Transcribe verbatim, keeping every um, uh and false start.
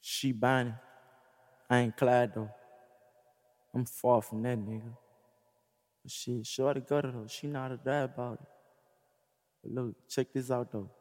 She buying. I ain't Clyde though. I'm far from that nigga. But shit, shorty got it though. She know how to die about it. But look, check this out though.